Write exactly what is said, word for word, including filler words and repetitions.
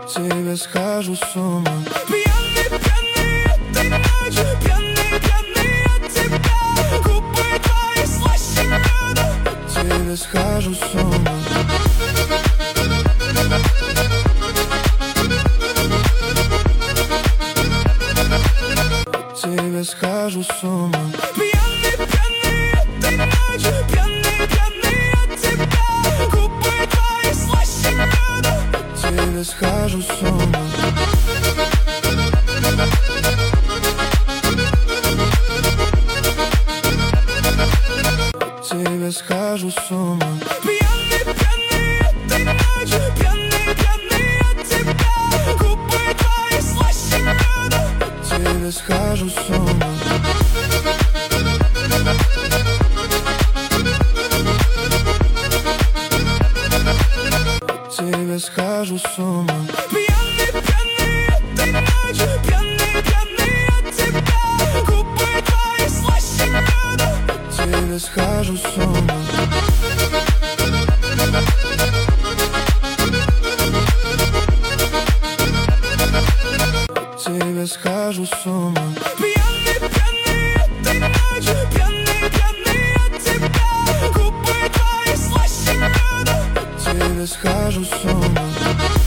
тебе схожу с ума. Пьяный, пьяный этой ночью, пьяный, пьяный от тебя. Губы твои слаще меда, Тебе схожу с ума. Тебе схожу с ума. пьяный, пьяный этой ночью, пьяный, пьяный от тебя. Губы твои слаще меда, Тебе схожу с ума. Тебе схожу с ума. пьяный, пьяный этой ночью, пьяный, пьяный от тебя. Губы твои слаще меда, Тебе схожу с ума. Тебе схожу с ума. пьяный, пьяный этой ночью, пьяный, пьяный от тебя. Губы твои слаще меда, Тебе схожу с ума. Тебе схожу с ума. пьяный, пьяный этой ночью, пьяный, пьяный от тебя. Губы твои слаще меда, Тебе схожу с ума.